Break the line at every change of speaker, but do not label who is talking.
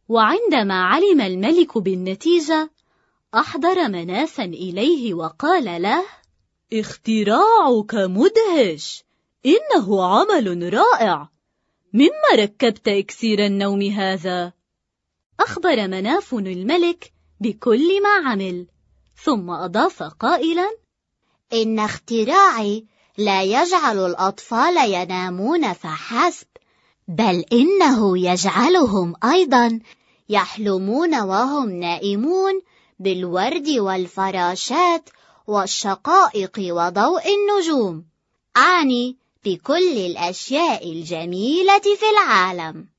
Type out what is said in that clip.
وعندما علم الملك بالنتيجة أحضر منافا إليه وقال له: اختراعك مدهش، إنه عمل رائع. مما ركبت إكسير النوم هذا؟ أخبر مناف الملك بكل ما عمل، ثم أضاف قائلا:
إن اختراعي لا يجعل الأطفال ينامون فحسب، بل إنه يجعلهم أيضا يحلمون وهم نائمون بالورد والفراشات والشقائق وضوء النجوم، أعني بكل الأشياء الجميلة في العالم.